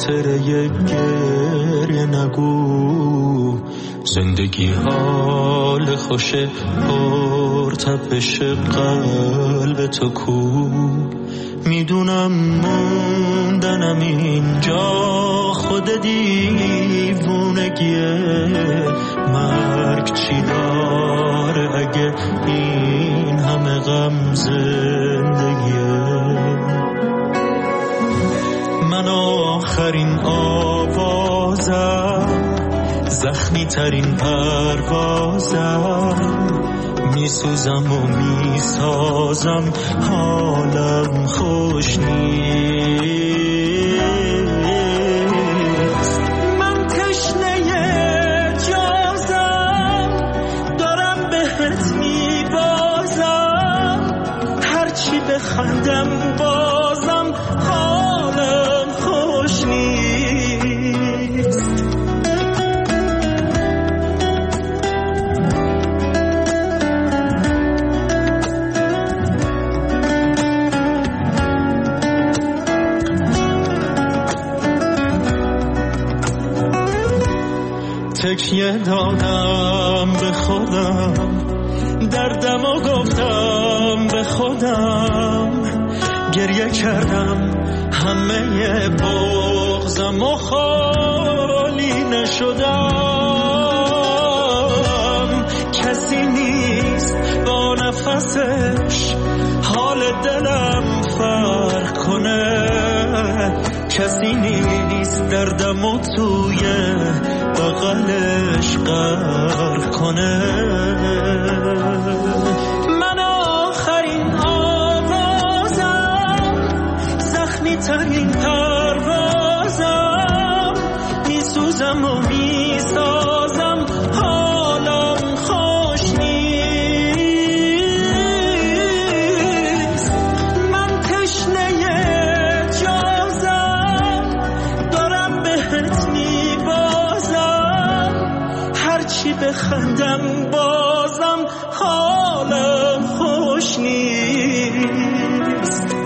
خاطره گریه نگو، زندگی حال خوشه پر تپش قلب تو کو. میدونم موندنم اینجا خود دیوونگیه، مرگ چی داره اگه این همه غم زندگیه. من آخرین آوازم، زخمی ترین پروازم، میسوزم و میسازم حالم خوش نیست. من تشنه جازم، دارم بهت میبازم، هرچی بخندم بازم حالم خوش نیست. تکیه دادم به خودم، دردم و گفتم به خودم، گریه کردم همه بغضم و خالی نشدم. کسی نیست با نفسش حال دلم فرق کنه، کسی نیست دردم و توی بغلش غرق کنه. من آخرین آوازم، زخمی ترین پروازم، میسوزم و میسازم حالم خوش نیست. من تشنه جازم، دارم بهت میبازم، هرچی بخندم بازم حالم خوش نیست.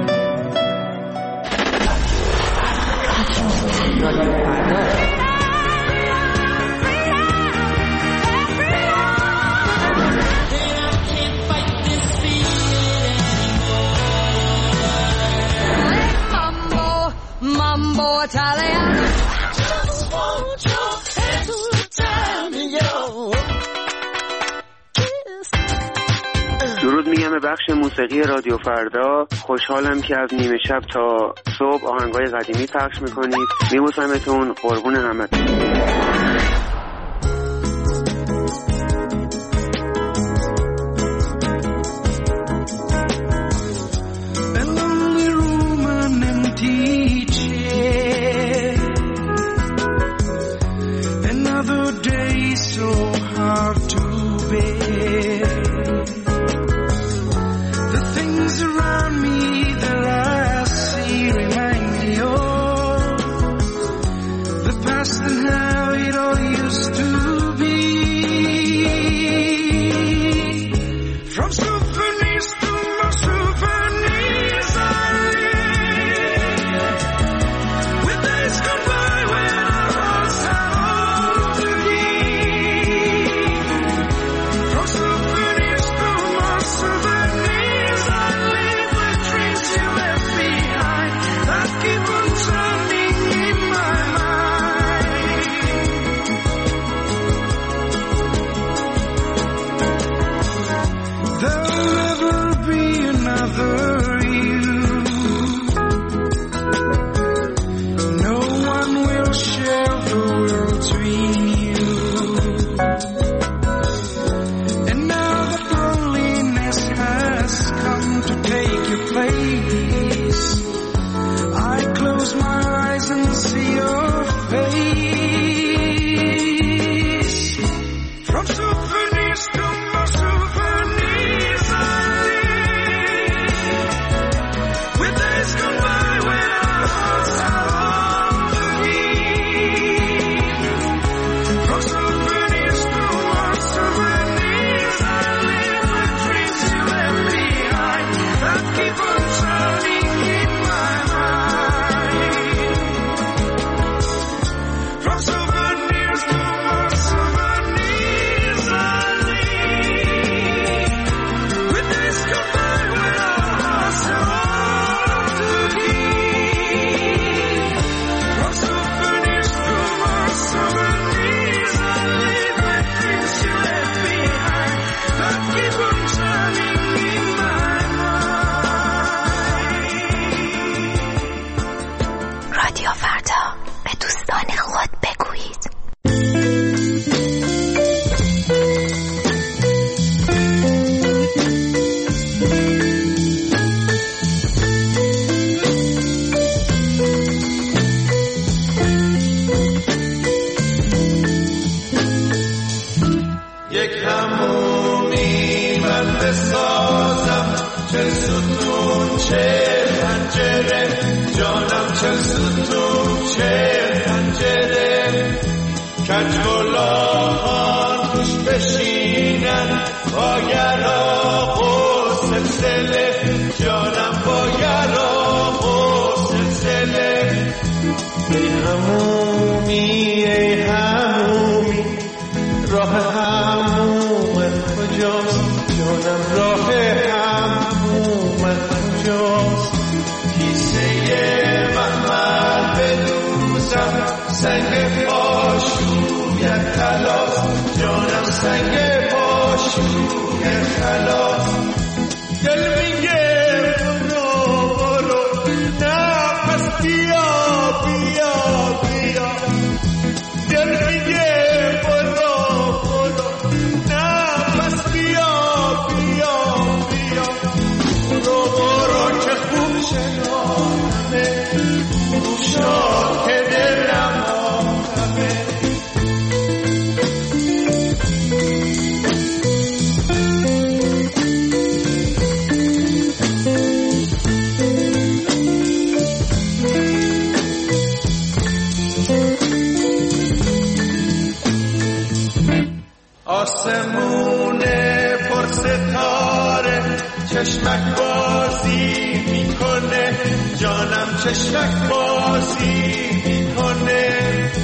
Mambo Italiano. درود میگم به بخش موسیقی رادیو فردا. خوشحالم که از نیمه شب تا صبح آهنگای قدیمی پخش میکنید. میبوسمتون، قربون همتون. And how it all used همومی من بسازم چه ستون چه پنجره جانم چه ستون چه پنجره کج گلاهان توش بشینن با یراق و سلسله جانم با یراق و سلسله ای همومی ای همومی راه همومت کجاست جانم راه همومت کجاست کیسه محمل بدوزم سنگ پاشویت خلاص جانم سنگ پاشویت خلاص دل میگه برو برو نه پس بیا بیا بیا دل میگه برو برو نه پس بیا بیا بیا برو برو که خوب شنامه خوب شد که دلم آمه آسمون پر ستاره چشمک بازی میکنه جانم چشمک بازی میکنه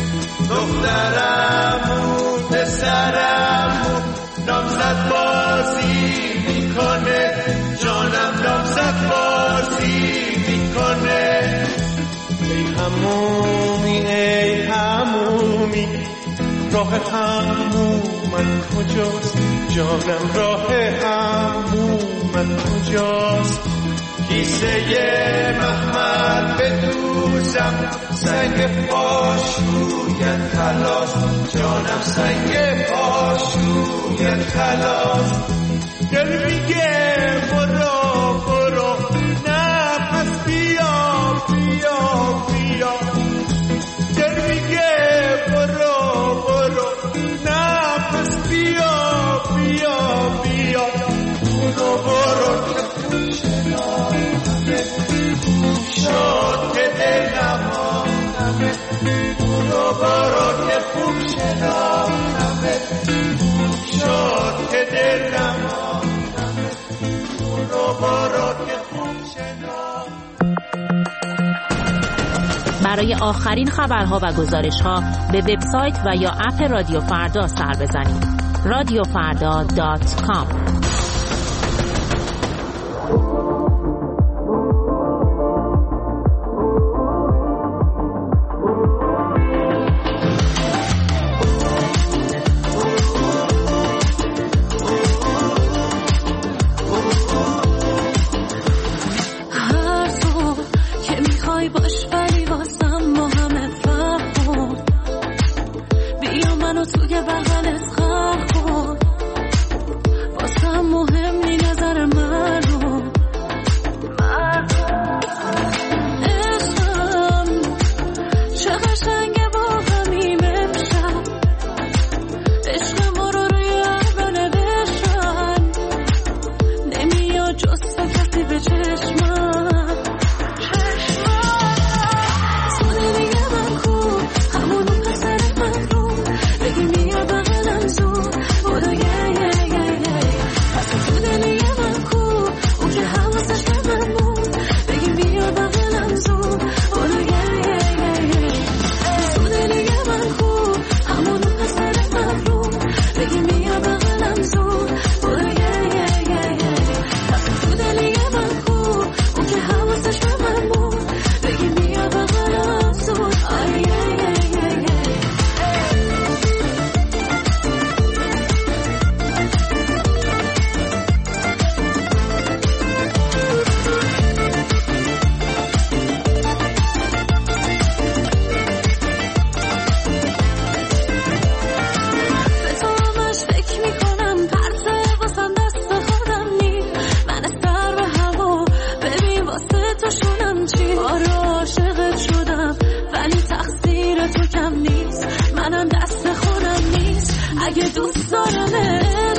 دخترمون پسرمون نامزد بازی میکنه جانم نامزد بازی میکنه ای همومی ای همومی راه همومت کجاست جانم راه همومت کجاست کیسه محمل بدوزم سنگ پاشویت خلاص جانم سنگ پاشویت خلاص دل میگه برو برو نه پس بیا بیا بیا دل میگه برو برو نه پس بیا بیا بیا برو برو که خوب شنامه خوب شد که دلم آمه برو برو که خوب شنامه خوب شد که دلم آمه برو برو که خوب شنامه. برای آخرین خبرها و گزارش‌ها به وبسایت و یا اپ رادیو فردا سر بزنید. radiofarda.com اگه دوست دارمه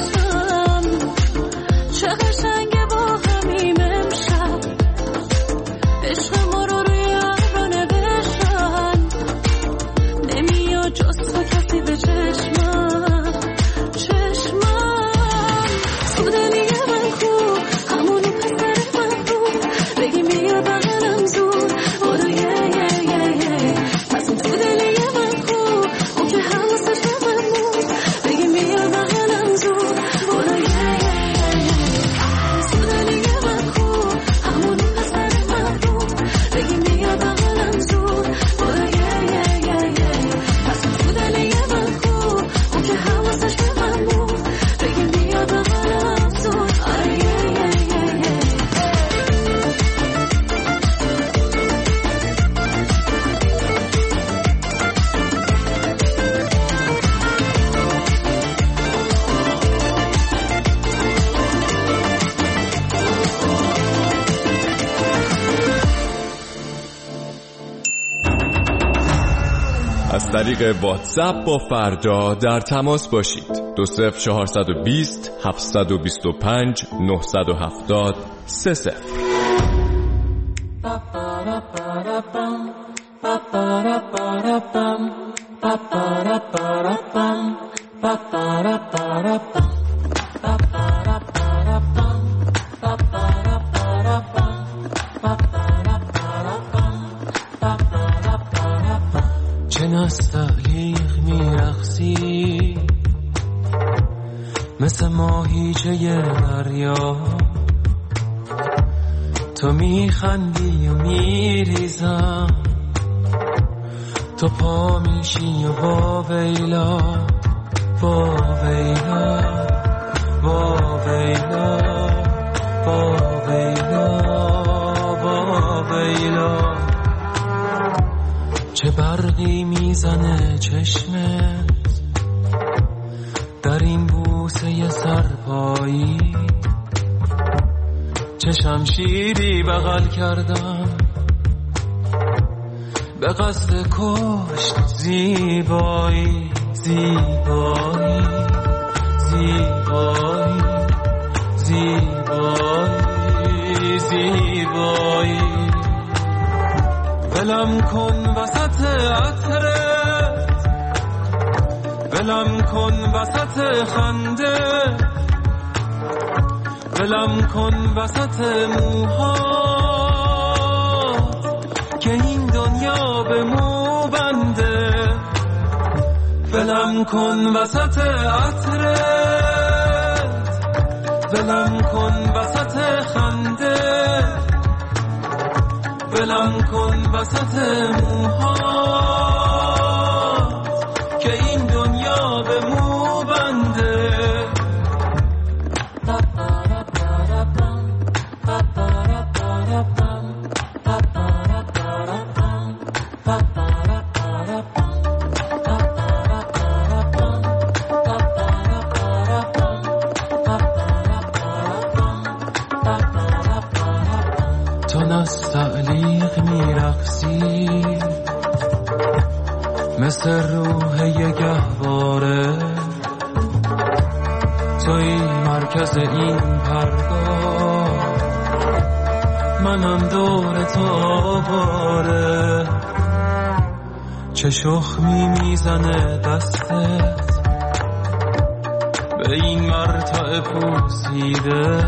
از طریق واتساپ با فردا در تماس باشید. 20420 725 970 30. چه نستعلیق میرقصی مثل ماهیچه دریا، تو میخندی و میریزم، تو پا میشی و با ویلا با ویلا با ویلا با ویلا با ویلا. چه برقی میزنه چشمت در این بوسه سرپایی، چه شمشیری بغل کردم به قصد کشت زیبایی زیبایی زیبایی زیبایی زیبایی. ولم کن وسط عطرت، ولم کن وسط خنده، ولم کن وسط موهات که این دنیا به مو بنده. ولم کن وسط عطرت، ولم کن وسط خنده، ولم کن وسط موهات که این دنیا به مو بنده. تو نستعلیق میرقصی مثل روح یه گهواره، توی مرکز این پرگاه، منم دور تو آواره. چه شخمی میزنه دستت به این مرتع پوسیده،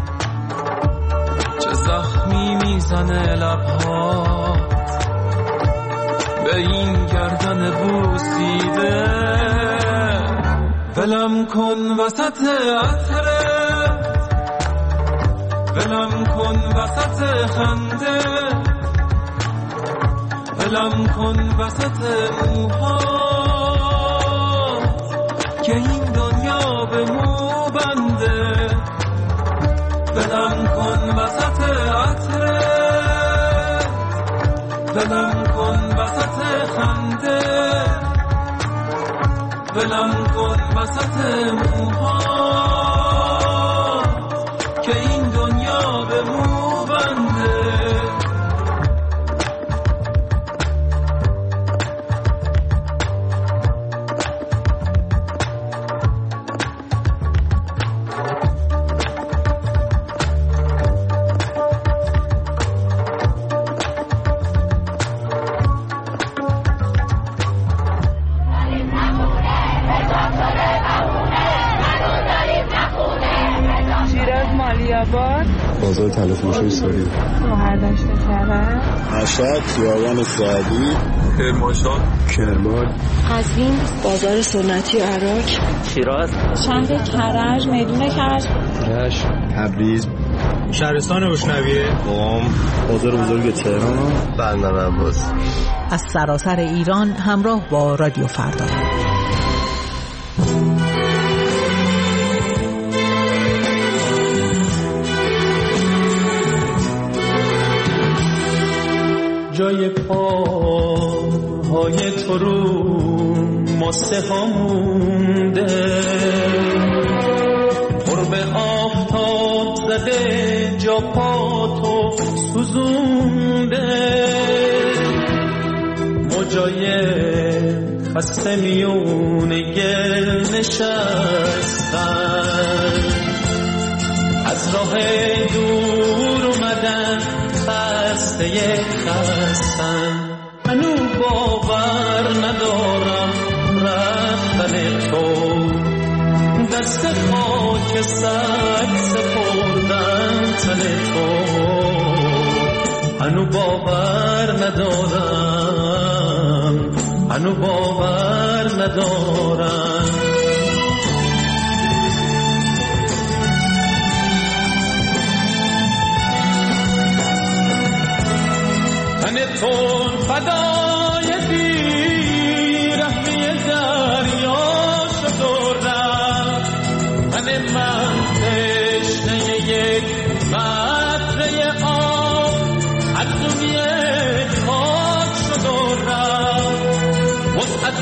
چه زخمی میزنه لبهات به این گردن بوسیده. ولم کن وسط عطرت، ولم کن وسط خنده، ولم کن وسط موهات که این دنیا به مو بنده. ولم کن وسط عطرت، ولم کن وسط خنده، ولم کن وسط موهات که این دنیا به مو بنده. بازار تلفروشی ساری، برداشت کرد، مشهد، خیابان سعدی، کرمانشاه، کرمان، قزوین، بازار سنتی عراق، شیراز، شهر کرج، میدون کرج، رشت، تبریز، شهرستان بشنویه، قم، بازار بزرگ تهران، بندر عباس. از سراسر ایران همراه با رادیو فردا. جای پاهای تو رو ماسه ها مونده، قرب آفتاب زده جا پاتو سوزونده، موجای خسته میون گل نشستن، از راه دور اومدن خسته خستن. هنو باور ندارم رفتن تو، دست خاک سر سپردن تن تو. هنو باور ندارم، هنو باور ندارم. تن تو فدای بیرحمی دریا شد و رفت، تن من تشنه یک قطره آب از دنیا خاک شد و رفت. وسعت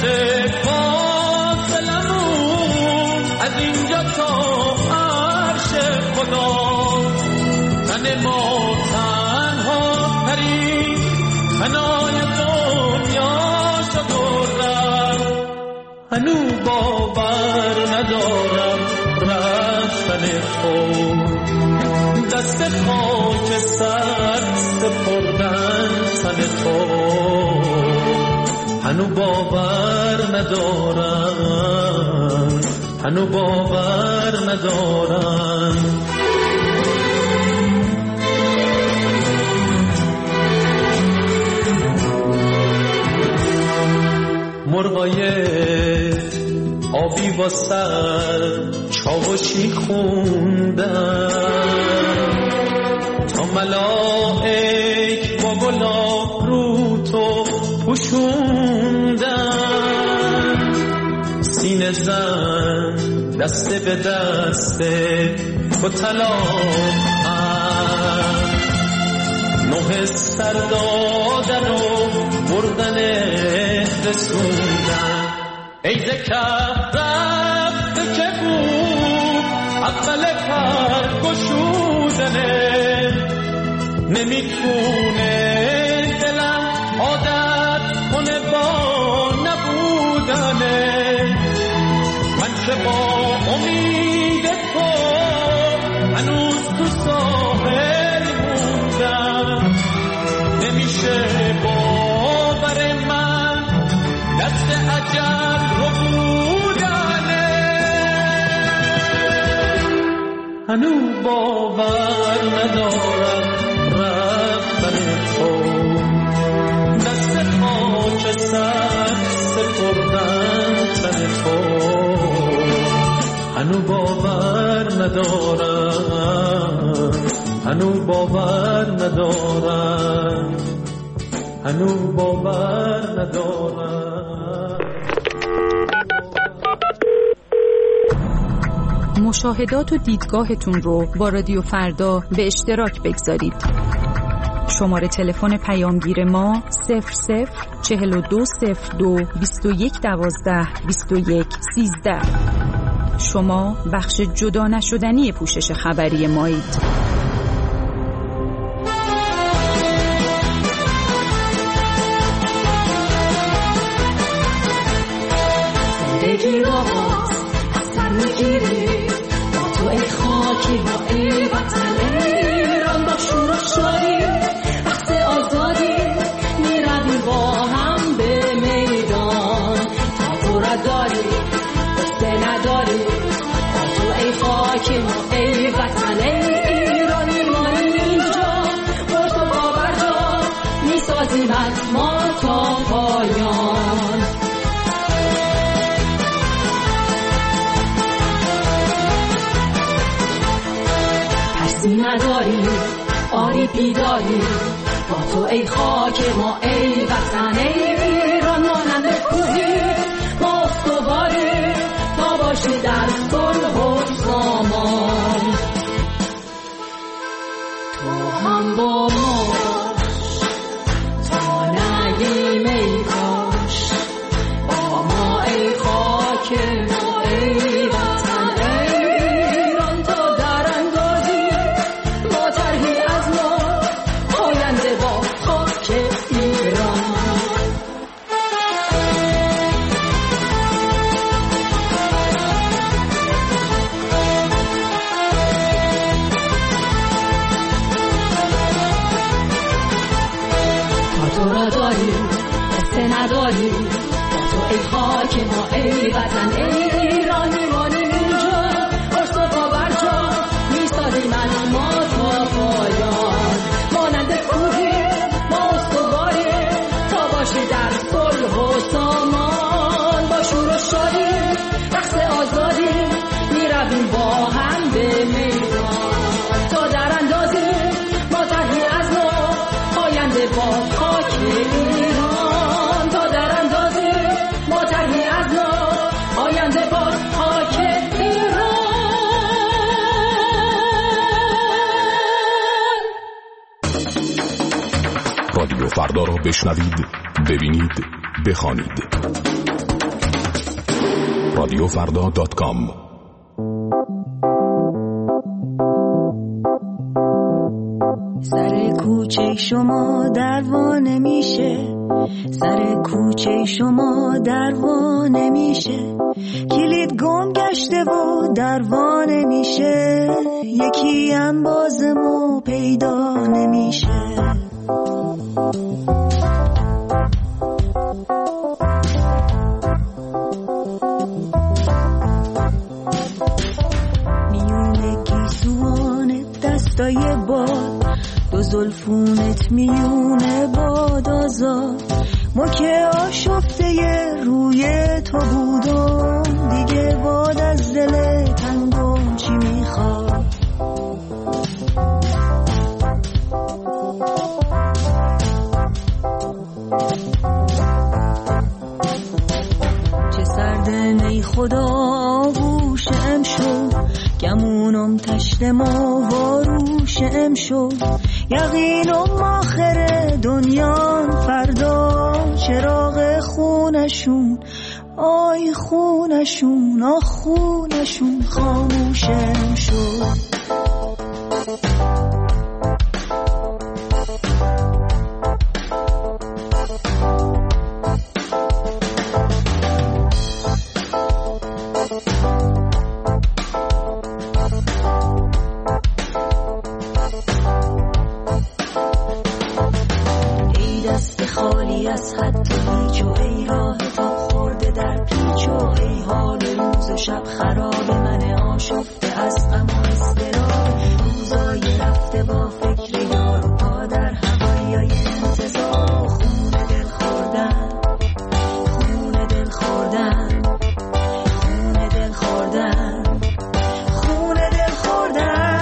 فاصلمون از اینجا تا عرش خدا، تن ما تنها ترین فنای دنیا شد و رفت. هنو باور ندارم رفتن تو، دست خاک سر سپردن تن تو. هنو باور ندارم، هنو باور ندارم. مرغای آبی با سر چاوشی خوندن، تا ملائک با گلاب رو تو پوشوندن. سینه زن دست به دست تو طلاق، نوح سر دادن و بردن رسوندن. عید کف رفته که بود اول پر گشودنه، نمیتونه دلم عادت کنه با نبودنه. من که با امید تو هنوز تو ساحل موندم، نمیشه باور من دست اجل رو بودنه. هنو باور ندارم رفتن تو، دست خاک سر سپردن تن تو. هنو باور ندارم، هنو باور ندارم، هنو باور ندارم. مشاهدات و دیدگاهتون رو با رادیو فردا به اشتراک بگذارید. شماره تلفن پیامگیر ما 00420221122113. شما بخش جدا نشدنی پوشش خبری مایید. زندگی رو باز از سر میگیری با تو ای خاکی با ای وطن ایران، با شور و شادی وقت آزادی میرویم با هم به میدان. تا تو را داری قصه نداری، با تو ای خاکی ما ای وطن ایران، میمانیم اینجا با تو باورجا میسازیم از ما تا پایان. نداری آری بیداری، با تو ای خاک ما ای وطن ایران، مانند کوهی ما استواری تا باشی در صلح و سامان. تو هم با ما تا نگیم ای کاش، با ما ای خاک ما ای وطن ایران، تا در اندازی با ترهی از ما آینده با خاک ایران. ما ای وطن ای ایران میمانیم اینجا پشت و پا بر جا میستادیم از ما تا پایان مانند کوهی ما استواریم تا باشی در صلح و سامان با شور و شادی رقص آزادی میرویم با هم به میدان تا در اندازیم ما طرحی از ما آینده با خاک ایران تا در اندازیم ما طرحی از ما آینده با خاک ایران. رادیو فردا را بشنوید، ببینید، بخوانید. radiofrda.com. سر کوچه شما دروا نمیشه، سر کوچه شما دروا نمیشه، کلید گم گشته و دروا نمیشه، یکی هم بازمو پیدا نمیشه. میونه گیسوانت دستای باد، دو زلفونت میونه باد آزاد، ما که آشفته روی تو بودم، دیگه باد از دل تنگم چی میخواد. چه سرده نی خدا آغوش امشو، گمونم تشتم و واروش امشو، یقینم آخر دنیا فردا، چراغ خونشون آی خونشون آ خونشون خاموشم شد. ای دست خالی از حد هیچ و ای راه تا خورده در پیچ و ای حال روز و شب خراب من آشفته از غم و اضطراب، روزای رفته با فکر یار و پا در هوای انتظار، خون دل خوردن خون دل خوردن خون دل خوردن خون دل خوردن.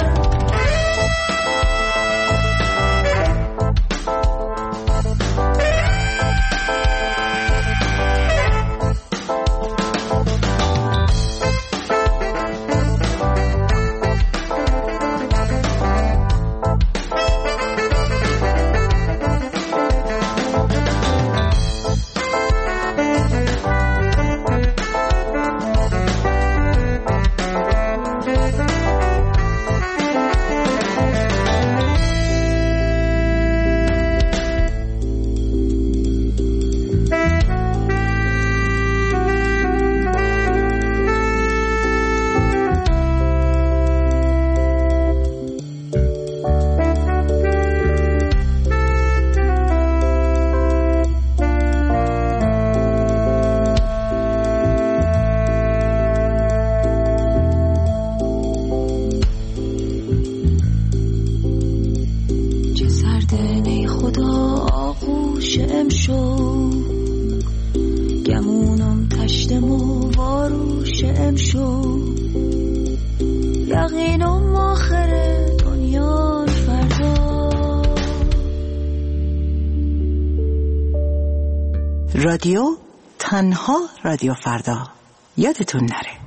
گمونم تشتم و واروش امشو، یقینم آخر دنیا فردا. رادیو تنها رادیو فردا، یادتون نره.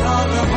چراغ